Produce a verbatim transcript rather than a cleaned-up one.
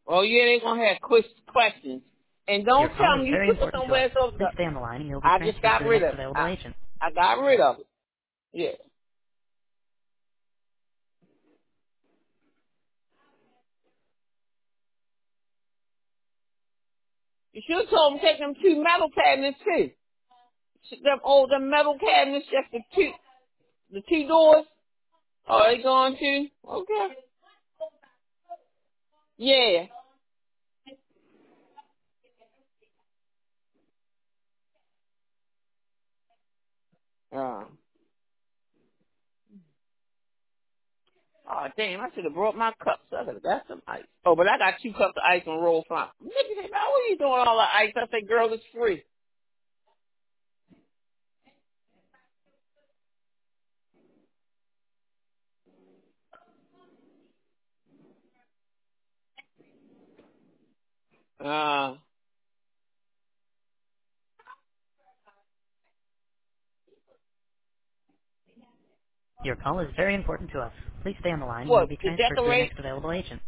Oh yeah, they gonna have quick questions. And Your don't call tell is me you very took it important to somewhere us. else. Please stay on the line and you'll be I just transferred to got the rid next of it. available I, agent. I got rid of it. Yeah. You should have told them take them two metal cabinets too. Them old them metal cabinets, just the two the two doors. Oh, they going to? Okay. Yeah. Uh, oh damn! I should have brought my cups. I could have got some ice. Oh, but I got two cups of ice and roll from. Nigga say, "Man, what are you doing all the ice?" I say, "Girl, it's free." Uh, Your call is very important to us. Please stay on the line and you'll what be to transferred to the decorate? next available agent.